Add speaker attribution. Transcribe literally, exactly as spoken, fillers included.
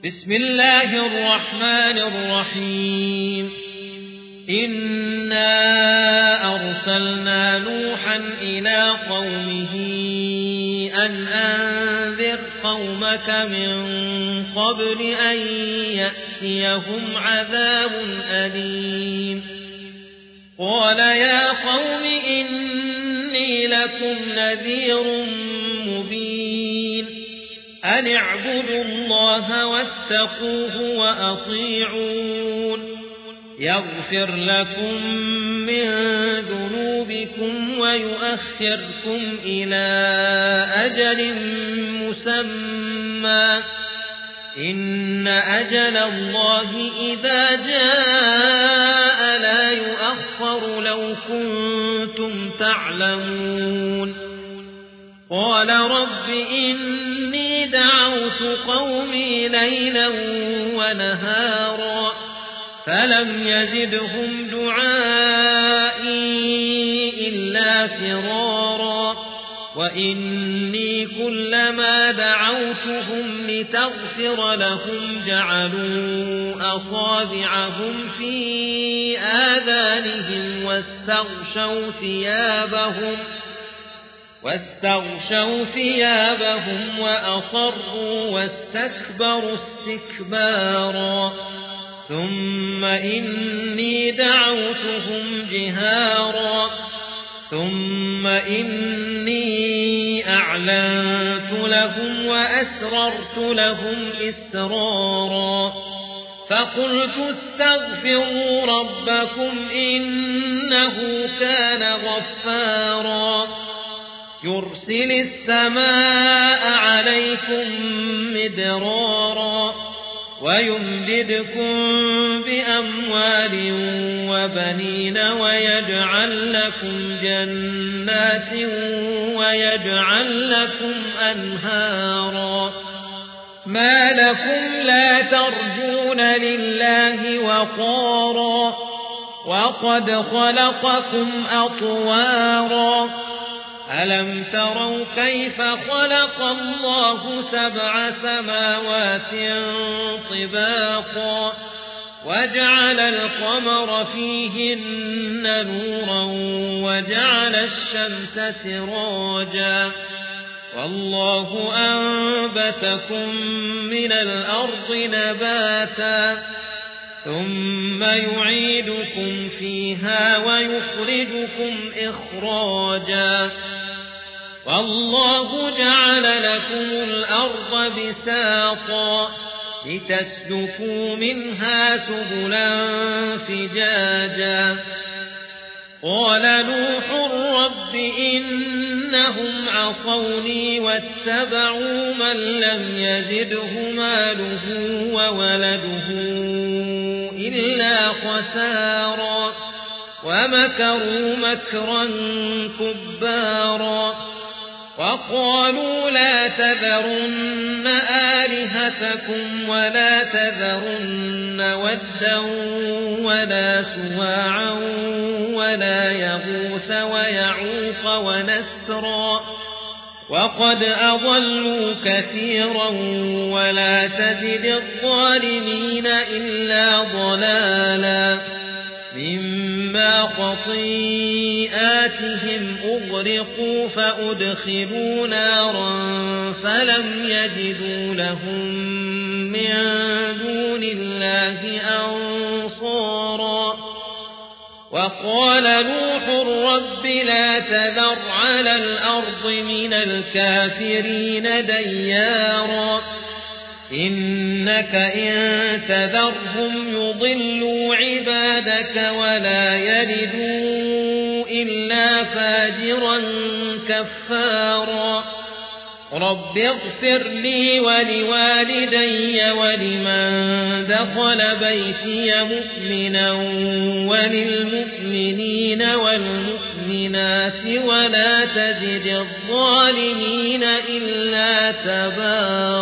Speaker 1: بسم الله الرحمن الرحيم إنا أرسلنا نوحا إلى قومه أن أنذر قومك من قبل أن يأتيهم عذاب أليم قال يا قوم إني لكم نذير مبين أن اعبدوا الله واتقوه وأطيعون يغفر لكم من ذنوبكم ويؤخركم إلى أجل مسمى إن أجل الله إذا جاء لا يؤخر لو كنتم تعلمون قال رب إني دعوت قومي ليلا ونهارا فلم يزدهم دعائي إلا فرارا وإني كلما دعوتهم لتغفر لهم جعلوا أصابعهم في آذانهم واستغشوا ثيابهم واستغشوا ثيابهم وأصروا واستكبروا استكبارا ثم إني دعوتهم جهارا ثم إني أعلنت لهم وأسررت لهم إسرارا فقلت استغفروا ربكم إنه كان غفارا يرسل السماء عليكم مدرارا ويمددكم بأموال وبنين ويجعل لكم جنات ويجعل لكم أنهارا ما لكم لا ترجون لله وقارا وقد خلقكم أطوارا ألم تروا كيف خلق الله سبع سماوات طباقا وجعل القمر فيهن نورا وجعل الشمس سراجا والله أنبتكم من الأرض نباتا ثم يعيدكم فيها ويخرجكم إخراجا والله جعل لكم الأرض بساطا لتسلكوا منها سبلا فجاجا قال نوح رب إنهم عصوني واتبعوا من لم يزده ماله وولده إلا خسارا ومكروا مكرا كبارا وقالوا لا تذرن آلهتكم ولا تذرن ودا ولا سواعا ولا يغوث ويعوق ونسرا وقد أضلوا كثيرا ولا تزد الظالمين إلا ضلالا مما خطيئاتهم أغرقوا فأدخلوا نارا فلم يجدوا لهم من دون الله أنصارا وقال نوح رب لا تذر على الأرض من الكافرين ديارا إنك إن تذرهم يضلوا عبادك ولا يلدوا إلا فاجرا كفارا رب اغفر لي ولوالدي ولمن دخل بيتي مؤمنا وللمؤمنين والمؤمنات ولا تزد الظالمين إلا تبارا.